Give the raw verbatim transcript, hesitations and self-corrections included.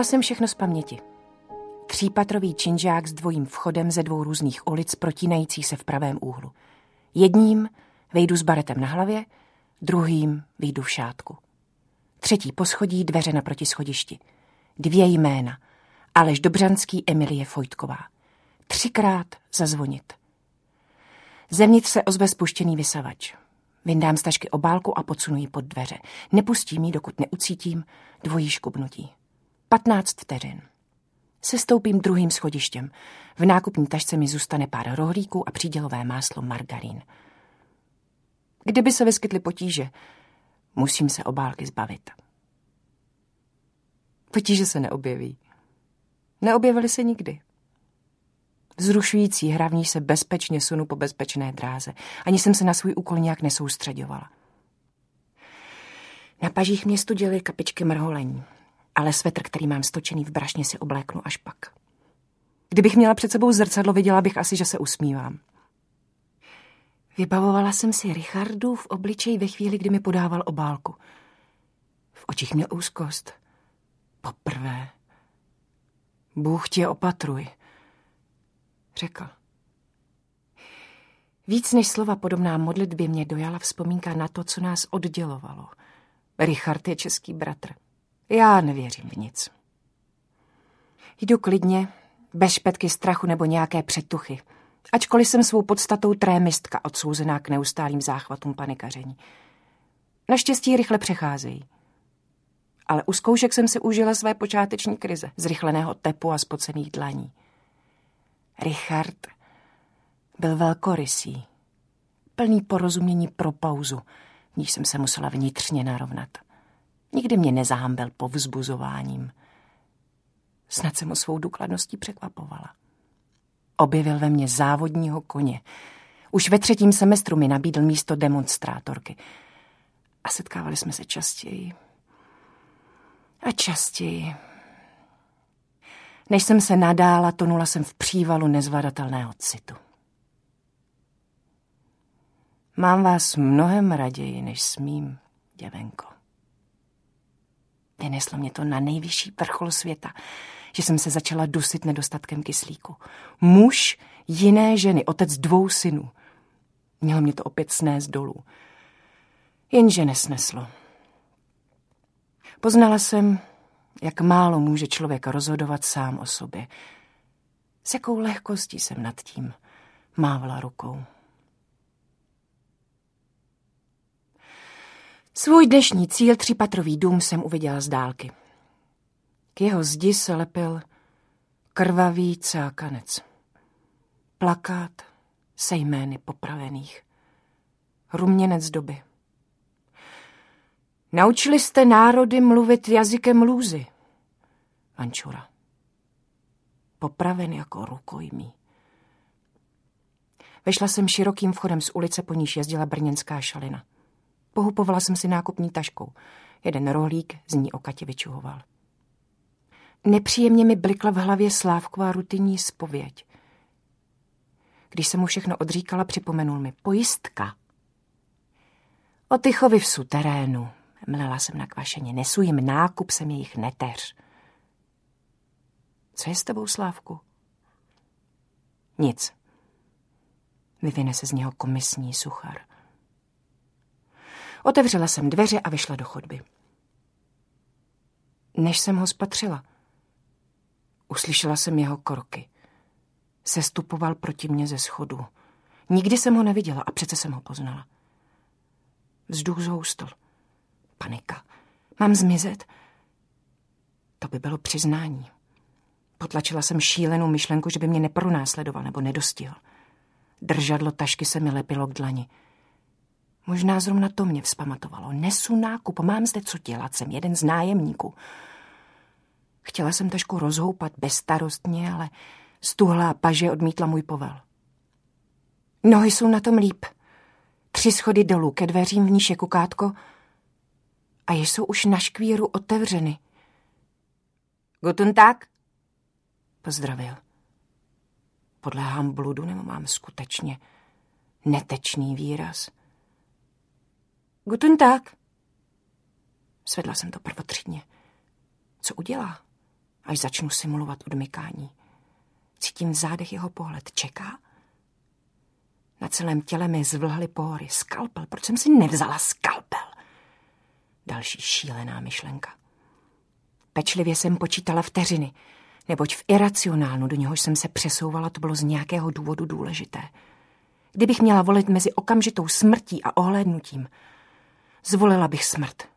Znala jsem všechno z paměti. Třípatrový činžák s dvojím vchodem ze dvou různých ulic protínající se v pravém úhlu. Jedním vejdu s baretem na hlavě, druhým vyjdu v šátku. Třetí poschodí, dveře naproti schodišti. Dvě jména. Aleš Dobřanský, Emilie Fojtková. Třikrát zazvonit. Zevnitř se ozve spuštěný vysavač. Vyndám z tašky obálku a podsunu ji pod dveře. Nepustím ji, dokud neucítím dvojí škubnutí. Patnáct vteřin. Sestoupím druhým schodištěm. V nákupní tašce mi zůstane pár rohlíků a přídělové máslo, margarín. Kdyby se vyskytly potíže, musím se obálky zbavit. Potíže se neobjeví. Neobjevily se nikdy. Vzrušující hra, v níž se bezpečně sunu po bezpečné dráze. Ani jsem se na svůj úkol nějak nesoustřeďovala. Na pažích mě studily kapičky mrholení, ale svetr, který mám stočený v brašně, si obléknu až pak. Kdybych měla před sebou zrcadlo, viděla bych asi, že se usmívám. Vybavovala jsem si Richardův obličej ve chvíli, kdy mi podával obálku. V očích měl úzkost. Poprvé. Bůh tě opatruj, řekl. Víc než slova podobná modlitbě mě dojala vzpomínka na to, co nás oddělovalo. Richard je český bratr. Já nevěřím v nic. Jdu klidně, bez špetky strachu nebo nějaké předtuchy, ačkoliv jsem svou podstatou trémistka odsouzená k neustálým záchvatům panikaření. Naštěstí rychle přecházejí. Ale u zkoušek jsem si užila své počáteční krize, zrychleného tepu a spocených dlaní. Richard byl velkorysý, plný porozumění pro pauzu, v níž jsem se musela vnitřně narovnat. Nikdy mě nezahambil povzbuzováním. Snad jsem ho svou důkladností překvapovala. Objevil ve mně závodního koně. Už ve třetím semestru mi nabídl místo demonstrátorky. A setkávali jsme se častěji a častěji. Než jsem se nadála, tonula jsem v přívalu nezvladatelného citu. Mám vás mnohem raději, než smím, děvenko. Vyneslo mě to na nejvyšší vrchol světa, že jsem se začala dusit nedostatkem kyslíku. Muž jiné ženy, otec dvou synů. Mělo mě to opět snést dolů. Jenže nesneslo. Poznala jsem, jak málo může člověk rozhodovat sám o sobě. S jakou lehkostí jsem nad tím mávala rukou. Svůj dnešní cíl, třípatrový dům, jsem uviděla z dálky. K jeho zdi se lepil krvavý cákanec. Plakát se jmény popravených. Ruměnec doby. Naučili jste národy mluvit jazykem lůzy. Vančura. Popraven jako rukojmí. Vešla jsem širokým vchodem z ulice, po níž jezdila brněnská šalina. Pohupovala jsem si nákupní taškou. Jeden rohlík z ní o Katě vyčuhoval. Nepříjemně mi blikla v hlavě Slávková rutinní zpověď. Když jsem mu všechno odříkala, připomenul mi. Pojistka. O Tychovi v suterénu. Mlela jsem na kvašeně. Nesu jim nákup, jsem jejich neteř. Co je s tebou, Slávku? Nic. Vyvine se z něho komisní suchar. Otevřela jsem dveře a vyšla do chodby. Než jsem ho spatřila, uslyšela jsem jeho kroky. Sestupoval proti mně ze schodu. Nikdy jsem ho neviděla a přece jsem ho poznala. Vzduch zhoustl. Panika. Mám zmizet? To by bylo přiznání. Potlačila jsem šílenou myšlenku, že by mě nepronásledoval nebo nedostihl. Držadlo tašky se mi lepilo k dlani. Možná zrovna to mě vzpamatovalo. Nesu nákup, mám zde co dělat, jsem jeden z nájemníků. Chtěla jsem tašku rozhoupat bezstarostně, ale stuhlá paže odmítla můj povel. Nohy jsou na tom líp. Tři schody dolů ke dveřím, v níž je kukátko a jsou už na škvíru otevřeny. Guten Tag, pozdravil. Podléhám bludu, nebo mám skutečně netečný výraz? Guten Tag. Svedla jsem to prvotřídně. Co udělá? až začnu simulovat odmykání. Cítím v zádech jeho pohled. Čeká? Na celém těle mi zvlhly pohory. Skalpel. Proč jsem si nevzala skalpel? Další šílená myšlenka. Pečlivě jsem počítala vteřiny, neboť v iracionálnu, do něhož jsem se přesouvala, to bylo z nějakého důvodu důležité. Kdybych měla volit mezi okamžitou smrtí a ohlédnutím, zvolila bych smrt.